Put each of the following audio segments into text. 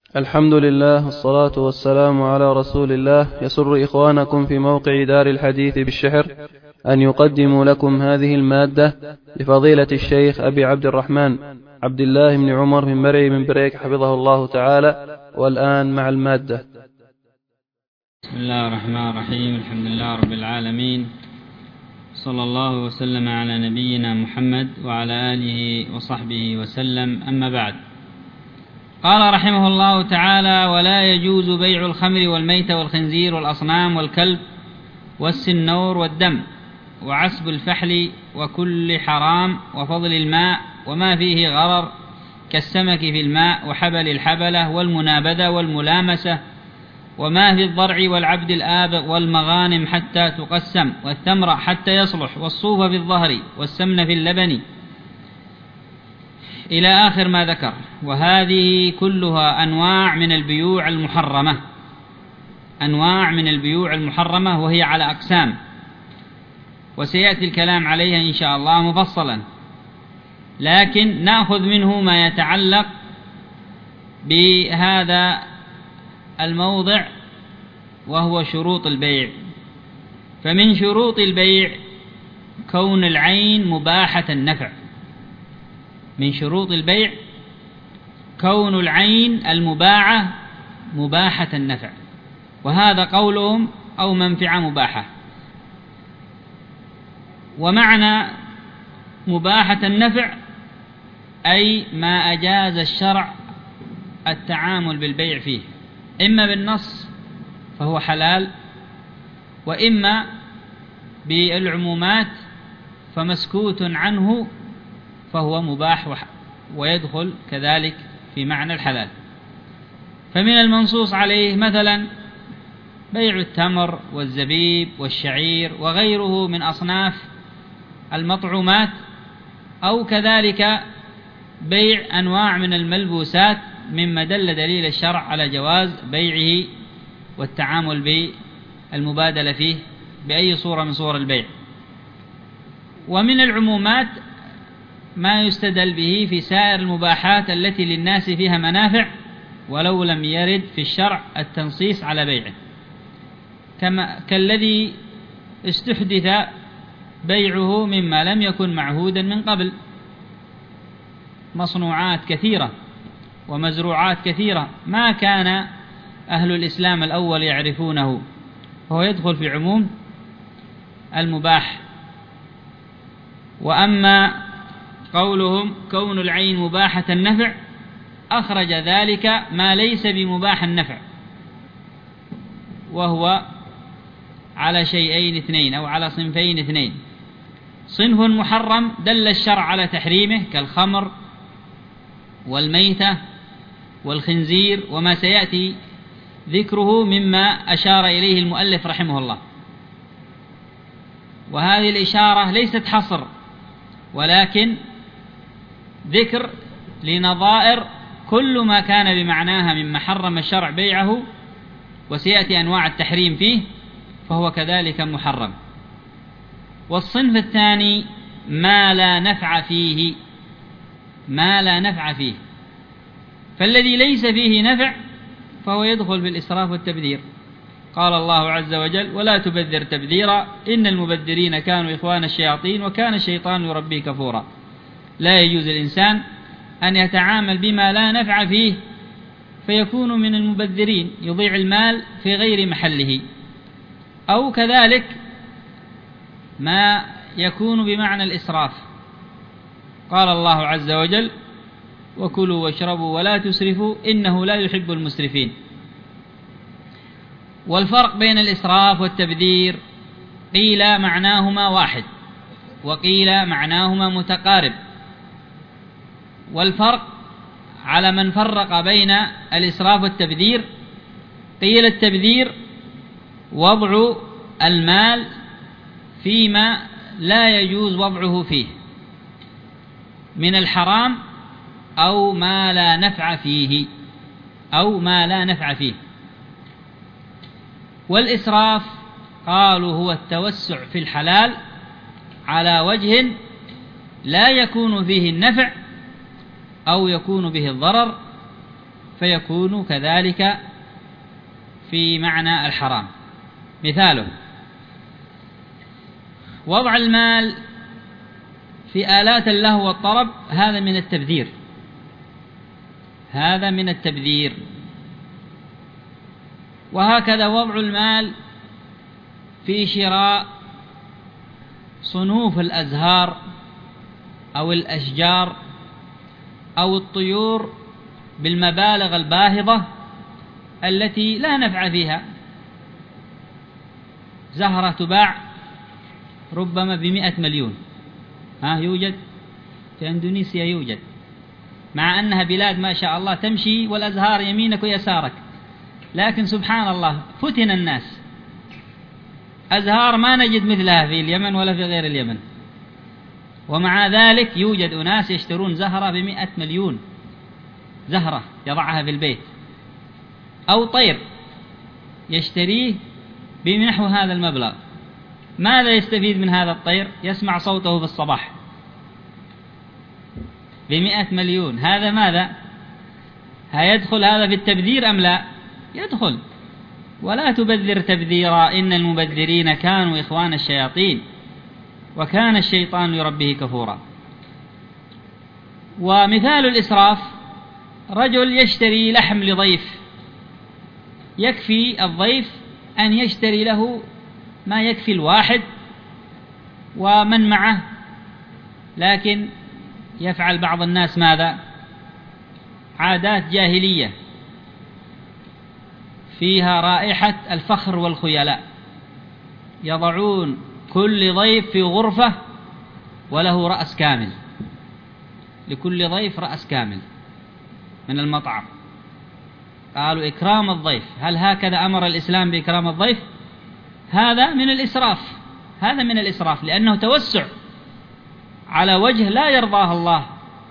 الحمد لله والصلاة والسلام على رسول الله. يسر إخوانكم في موقع دار الحديث بالشحر أن يقدموا لكم هذه المادة لفضيلة الشيخ أبي عبد الرحمن عبد الله بن عمر بن مرعي بن بريك حفظه الله تعالى. والآن مع المادة. بسم الله الرحمن الرحيم. الحمد لله رب العالمين، صلى الله وسلم على نبينا محمد وعلى آله وصحبه وسلم. أما بعد، قال رحمه الله تعالى: ولا يجوز بيع الخمر والميت والخنزير والأصنام والكلب والسنور والدم وعسب الفحل وكل حرام وفضل الماء وما فيه غرر كالسمك في الماء وحبل الحبلة والمنابذة والملامسة وما في الضرع والعبد الآبق والمغانم حتى تقسم والثمر حتى يصلح والصوف في الظهر والسمن في اللبن إلى آخر ما ذكر. وهذه كلها أنواع من البيوع المحرمة، أنواع من البيوع المحرمة، وهي على أقسام، وسيأتي الكلام عليها إن شاء الله مفصلا، لكن نأخذ منه ما يتعلق بهذا الموضع وهو شروط البيع. فمن شروط البيع كون العين مباحة النفع، من شروط البيع كون العين المباعة مباحة النفع، وهذا قولهم أو منفعة مباحة. ومعنى مباحة النفع أي ما أجاز الشرع التعامل بالبيع فيه، إما بالنص فهو حلال، وإما بالعمومات فمسكوت عنه فهو مباح ويدخل كذلك في معنى الحلال. فمن المنصوص عليه مثلا بيع التمر والزبيب والشعير وغيره من أصناف المطعومات، أو كذلك بيع أنواع من الملبوسات مما دل دليل الشرع على جواز بيعه والتعامل بالمبادلة فيه بأي صورة من صور البيع. ومن العمومات ما يستدل به في سائر المباحات التي للناس فيها منافع ولو لم يرد في الشرع التنصيص على بيعه، كالذي استحدث بيعه مما لم يكن معهودا من قبل، مصنوعات كثيرة ومزروعات كثيرة ما كان أهل الإسلام الأول يعرفونه، وهو يدخل في عموم المباح. وأما قولهم كون العين مباحة النفع أخرج ذلك ما ليس بمباح النفع، وهو على شيئين اثنين أو على صنفين اثنين: صنف محرم دل الشرع على تحريمه كالخمر والميتة والخنزير وما سيأتي ذكره مما أشار إليه المؤلف رحمه الله. وهذه الإشارة ليست حصر ولكن ذكر لنظائر كل ما كان بمعناها مما حرم الشرع بيعه وسيأتي أنواع التحريم فيه فهو كذلك محرم. والصنف الثاني ما لا نفع فيه، ما لا نفع فيه، فالذي ليس فيه نفع فهو يدخل في الإسراف والتبذير. قال الله عز وجل: ولا تبذر تبذيرا إن المبذرين كانوا إخوان الشياطين وكان الشيطان يربي كفورا. لا يجوز الإنسان أن يتعامل بما لا نفع فيه فيكون من المبذرين، يضيع المال في غير محله، أو كذلك ما يكون بمعنى الإسراف. قال الله عز وجل: وكلوا واشربوا ولا تسرفوا إنه لا يحب المسرفين. والفرق بين الإسراف والتبذير قيل معناهما واحد وقيل معناهما متقارب. والفرق على من فرق بين الإسراف والتبذير: قيل التبذير وضع المال فيما لا يجوز وضعه فيه من الحرام أو ما لا نفع فيه، أو ما لا نفع فيه. والإسراف قالوا هو التوسع في الحلال على وجه لا يكون فيه النفع أو يكون به الضرر فيكون كذلك في معنى الحرام. مثاله وضع المال في آلات اللهو والطرب، هذا من التبذير، هذا من التبذير. وهكذا وضع المال في شراء صنوف الأزهار أو الأشجار أو الطيور بالمبالغ الباهظة التي لا نفع فيها. زهرة تباع ربما ب100 مليون، يوجد في أندونيسيا، يوجد، مع أنها بلاد ما شاء الله تمشي والأزهار يمينك ويسارك، لكن سبحان الله فتن الناس، أزهار ما نجد مثلها في اليمن ولا في غير اليمن، ومع ذلك يوجد أناس يشترون زهرة ب100 مليون، زهرة يضعها في البيت، أو طير يشتريه بنحو هذا المبلغ. ماذا يستفيد من هذا الطير؟ يسمع صوته في الصباح ب100 مليون. هذا ماذا؟ هيدخل هذا في التبذير أم لا؟ يدخل. ولا تبذر تبذيرا إن المبذرين كانوا إخوان الشياطين وكان الشيطان لربه كفورا. ومثال الإسراف رجل يشتري لحم لضيف، يكفي الضيف أن يشتري له ما يكفي الواحد ومن معه، لكن يفعل بعض الناس ماذا؟ عادات جاهلية فيها رائحة الفخر والخيلاء، يضعون كل ضيف في غرفة وله رأس كامل، لكل ضيف رأس كامل من المطعم. قالوا إكرام الضيف. هل هكذا أمر الإسلام بإكرام الضيف؟ هذا من الإسراف، هذا من الإسراف، لأنه توسع على وجه لا يرضاه الله،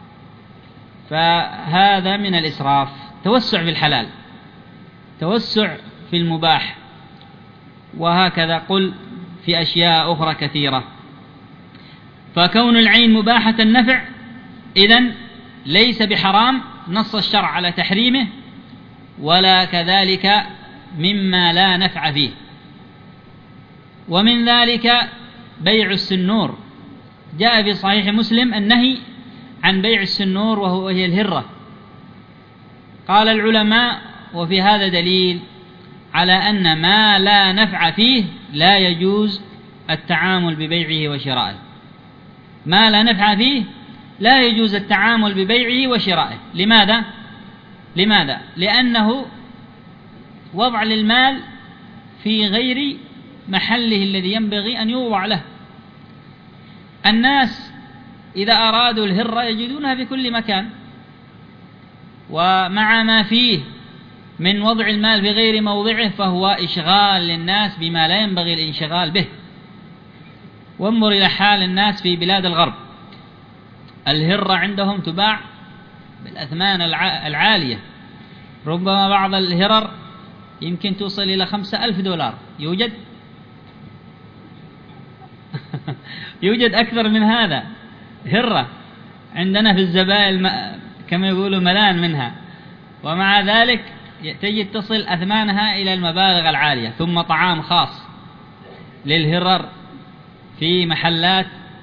فهذا من الإسراف، توسع في الحلال، توسع في المباح. وهكذا قل في أشياء أخرى كثيرة. فكون العين مباحة النفع إذن ليس بحرام، نص الشرع على تحريمه، ولا كذلك مما لا نفع فيه. ومن ذلك بيع السنور، جاء في صحيح مسلم النهي عن بيع السنور وهي الهرة. قال العلماء وفي هذا دليل على أن ما لا نفع فيه لا يجوز التعامل ببيعه وشرائه، ما لا نفع فيه لا يجوز التعامل ببيعه وشرائه. لماذا؟ لأنه وضع للمال في غير محله الذي ينبغي أن يوضع له. الناس إذا أرادوا الهرة يجدونها في كل مكان، ومع ما فيه من وضع المال في غير موضعه فهو إشغال للناس بما لا ينبغي الانشغال به. وانظر إلى حال الناس في بلاد الغرب، الهرة عندهم تباع بالأثمان العالية، ربما بعض الهرر يمكن توصل إلى $5,000. يوجد يوجد أكثر من هذا هرة عندنا في الزبائن كما يقولوا ملان منها، ومع ذلك تجد تصل أثمانها إلى المبالغ العالية. ثم طعام خاص للهرر في محلات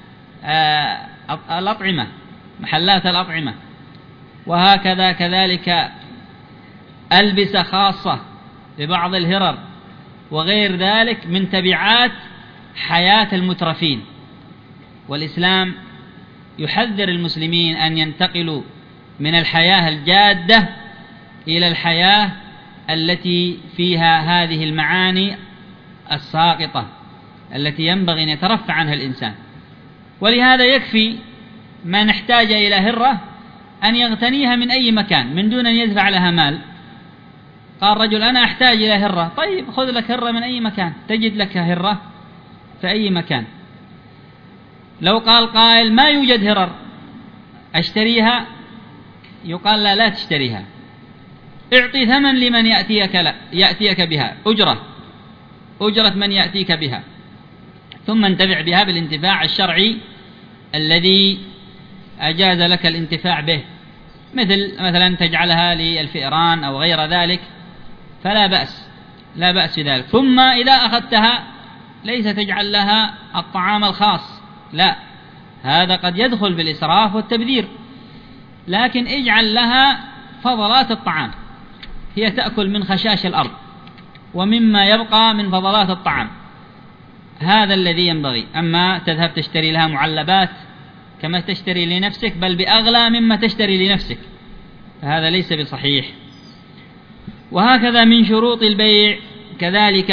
الأطعمة، محلات الأطعمة. وهكذا كذلك ألبسة خاصة لبعض الهرر، وغير ذلك من تبعات حياة المترفين. والإسلام يحذر المسلمين أن ينتقلوا من الحياة الجادة إلى الحياة التي فيها هذه المعاني الساقطة التي ينبغي أن يترفع عنها الإنسان. ولهذا يكفي من احتاج إلى هرة أن يغتنيها من أي مكان من دون أن يدفع لها مال. قال رجل أنا أحتاج إلى هرة، طيب خذ لك هرة من أي مكان، تجد لك هرة في أي مكان. لو قال قائل ما يوجد هرر أشتريها، يقال لا تشتريها، اعطي ثمن لمن يأتيك بها، أجرة من يأتيك بها، ثم انتفع بها بالانتفاع الشرعي الذي أجاز لك الانتفاع به. مثلا تجعلها للفئران أو غير ذلك، فلا بأس، لا بأس بذلك. ثم إذا أخذتها ليس تجعل لها الطعام الخاص، لا، هذا قد يدخل بالإسراف والتبذير، لكن اجعل لها فضلات الطعام، هي تأكل من خشاش الأرض ومما يبقى من فضلات الطعام، هذا الذي ينبغي. أما تذهب تشتري لها معلبات كما تشتري لنفسك، بل بأغلى مما تشتري لنفسك، فهذا ليس بصحيح. وهكذا من شروط البيع كذلك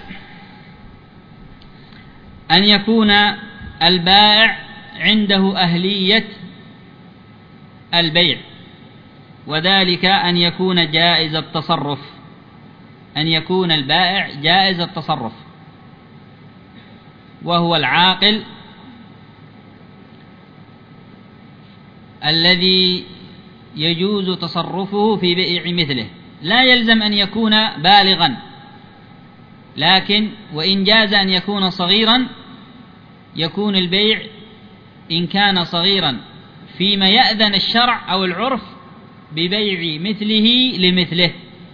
أن يكون البائع عنده أهلية البيع، وذلك أن يكون جائز التصرف، أن يكون البائع جائز التصرف، وهو العاقل الذي يجوز تصرفه في بيع مثله. لا يلزم أن يكون بالغا، لكن وإن جاز أن يكون صغيرا، يكون البيع إن كان صغيرا فيما يأذن الشرع أو العرف ببيع مثله لمثله.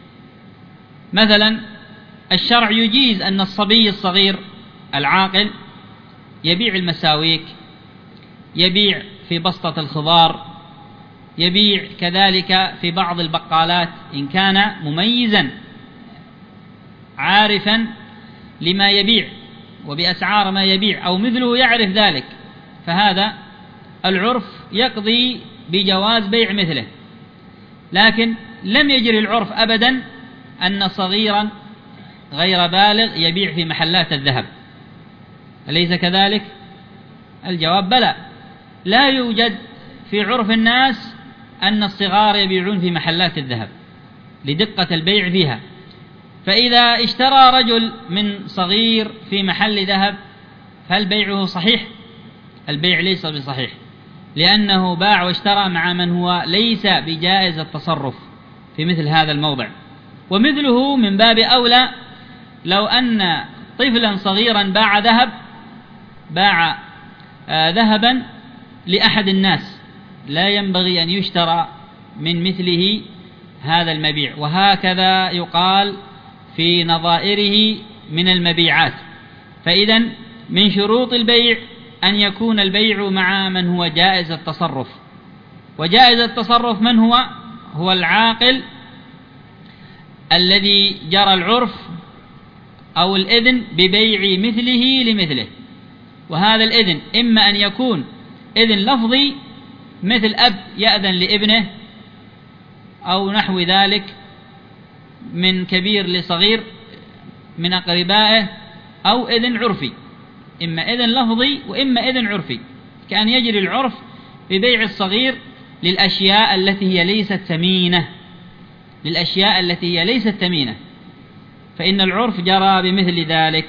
مثلا الشرع يجيز أن الصبي الصغير العاقل يبيع المساويك، يبيع في بسطة الخضار، يبيع كذلك في بعض البقالات إن كان مميزا عارفا لما يبيع وبأسعار ما يبيع، أو مثله يعرف ذلك، فهذا العرف يقضي بجواز بيع مثله. لكن لم يجري العرف أبدا أن صغيرا غير بالغ يبيع في محلات الذهب، أليس كذلك؟ الجواب بلى، لا يوجد في عرف الناس أن الصغار يبيعون في محلات الذهب لدقة البيع فيها. فإذا اشترى رجل من صغير في محل ذهب فهل بيعه صحيح؟ البيع ليس بصحيح، لأنه باع واشترى مع من هو ليس بجائز التصرف في مثل هذا الموضع. ومثله من باب أولى لو أن طفلا صغيرا باع ذهبا لأحد الناس، لا ينبغي أن يشترى من مثله هذا المبيع. وهكذا يقال في نظائره من المبيعات. فإذا من شروط البيع أن يكون البيع مع من هو جائز التصرف، وجائز التصرف من هو؟ هو العاقل الذي جرى العرف أو الإذن ببيع مثله لمثله. وهذا الإذن إما أن يكون إذن لفظي، مثل أب يأذن لابنه أو نحو ذلك من كبير لصغير من أقربائه، أو إذن عرفي، إما إذن لفظي وإما إذن عرفي، كأن يجري العرف ببيع الصغير للأشياء التي هي ليست ثمينة، للأشياء التي هي ليست ثمينة، فإن العرف جرى بمثل ذلك.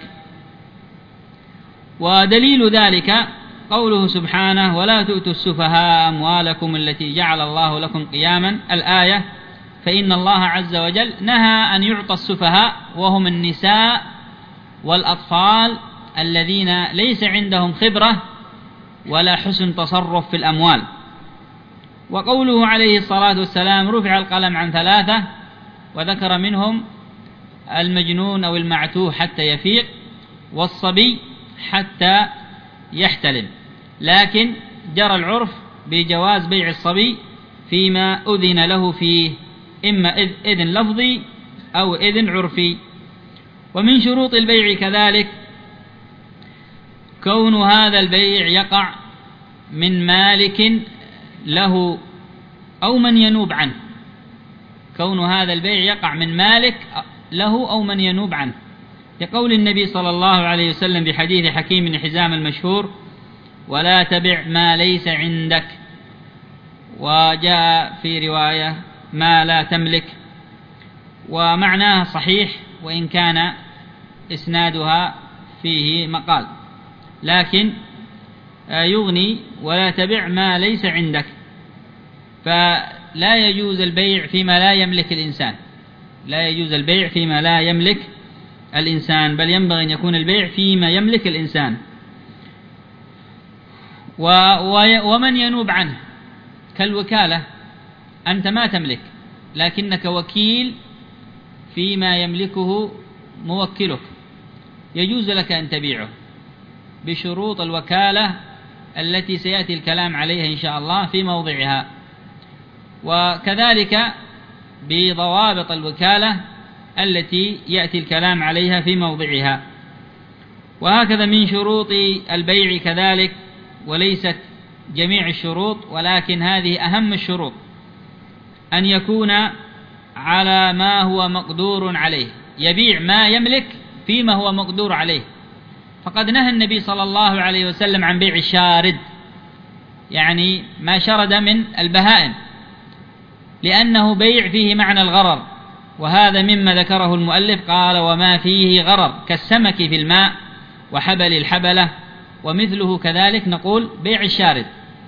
ودليل ذلك قوله سبحانه: ولا تؤتوا السفهاء أموالكم التي جعل الله لكم قياما، الآية. فإن الله عز وجل نهى أن يعطى السفهاء، وهم النساء والأطفال الذين ليس عندهم خبرة ولا حسن تصرف في الأموال. وقوله عليه الصلاة والسلام: رفع القلم عن 3، وذكر منهم المجنون أو المعتوه حتى يفيق، والصبي حتى يحتلم. لكن جرى العرف بجواز بيع الصبي فيما أذن له فيه، إما إذن لفظي أو إذن عرفي. ومن شروط البيع كذلك كون هذا البيع يقع من مالك له أو من ينوب عنه، كون هذا البيع يقع من مالك له أو من ينوب عنه، لقول النبي صلى الله عليه وسلم بحديث حكيم بن حزام المشهور: ولا تبع ما ليس عندك. وجاء في رواية: ما لا تملك. ومعناه صحيح وإن كان إسنادها فيه مقال، لكن يغني: ولا تبع ما ليس عندك. فلا يجوز البيع فيما لا يملك الإنسان، لا يجوز البيع فيما لا يملك الإنسان، بل ينبغي أن يكون البيع فيما يملك الإنسان. ومن ينوب عنه كالوكالة، أنت ما تملك لكنك وكيل فيما يملكه موكلك، يجوز لك أن تبيعه بشروط الوكالة التي سيأتي الكلام عليها إن شاء الله في موضعها، وكذلك بضوابط الوكالة التي يأتي الكلام عليها في موضعها. وهكذا من شروط البيع كذلك، وليست جميع الشروط ولكن هذه أهم الشروط، أن يكون على ما هو مقدور عليه، يبيع ما يملك فيما هو مقدور عليه. فقد نهى النبي صلى الله عليه وسلم عن بيع الشارد، يعني ما شرد من البهائم، لأنه بيع فيه معنى الغرر، وهذا مما ذكره المؤلف قال وما فيه غرر كالسمك في الماء وحبل الحبلة ومثله كذلك نقول بيع الشارد.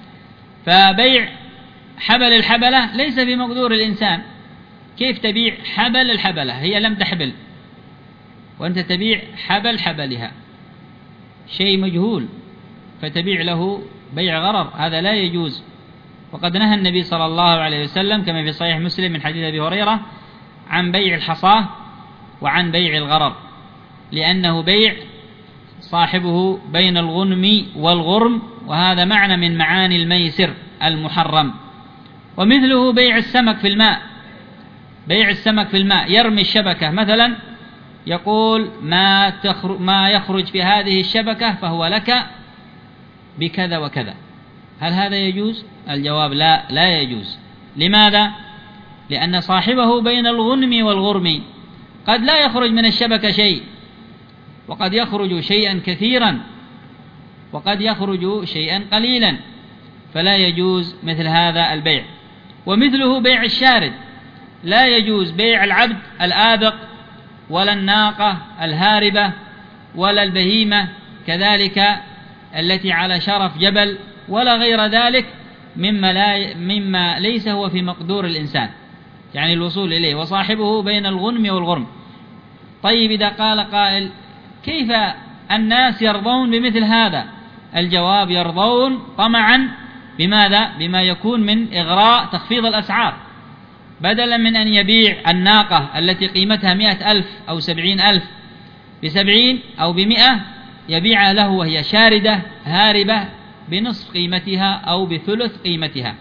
فبيع حبل الحبلة ليس في مقدور الإنسان، كيف تبيع حبل الحبلة؟ هي لم تحبل وأنت تبيع حبل حبلها، شيء مجهول، فتبيع له بيع غرر، هذا لا يجوز. وقد نهى النبي صلى الله عليه وسلم كما في صحيح مسلم من حديث أبي هريرة عن بيع الحصاة وعن بيع الغرر، لأنه بيع صاحبه بين الغنم والغرم، وهذا معنى من معاني الميسر المحرم. ومثله بيع السمك في الماء، بيع السمك في الماء، يرمي الشبكة مثلا يقول ما يخرج في هذه الشبكة فهو لك بكذا وكذا، هل هذا يجوز؟ الجواب لا، لا يجوز. لماذا؟ لأن صاحبه بين الغنم والغرم، قد لا يخرج من الشبكة شيء، وقد يخرج شيئا كثيرا، وقد يخرج شيئا قليلا، فلا يجوز مثل هذا البيع. ومثله بيع الشارد، لا يجوز بيع العبد الآبق ولا الناقة الهاربة ولا البهيمة كذلك التي على شرف جبل ولا غير ذلك مما ليس هو في مقدور الإنسان، يعني الوصول إليه، وصاحبه بين الغنم والغرم. طيب إذا قال قائل كيف الناس يرضون بمثل هذا؟ الجواب يرضون طمعا بماذا؟ بما يكون من إغراء تخفيض الأسعار، بدلا من أن يبيع الناقة التي قيمتها 100,000 أو 70,000 ب70 أو ب100، يبيعها له وهي شاردة هاربة بنصف قيمتها أو بثلث قيمتها،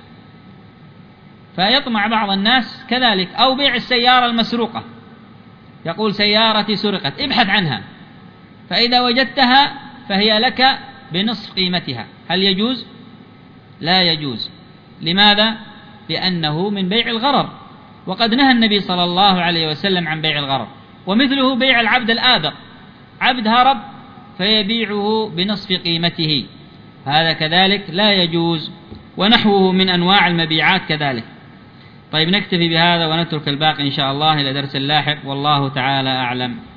فيطمع بعض الناس كذلك. أو بيع السيارة المسروقة، يقول سيارتي سرقت ابحث عنها، فإذا وجدتها فهي لك بنصف قيمتها، هل يجوز؟ لا يجوز. لماذا؟ لأنه من بيع الغرر، وقد نهى النبي صلى الله عليه وسلم عن بيع الغرر. ومثله بيع العبد الآبق، عبد هرب فيبيعه بنصف قيمته، هذا كذلك لا يجوز، ونحوه من أنواع المبيعات كذلك. طيب نكتفي بهذا ونترك الباقي إن شاء الله إلى درس لاحق، والله تعالى أعلم.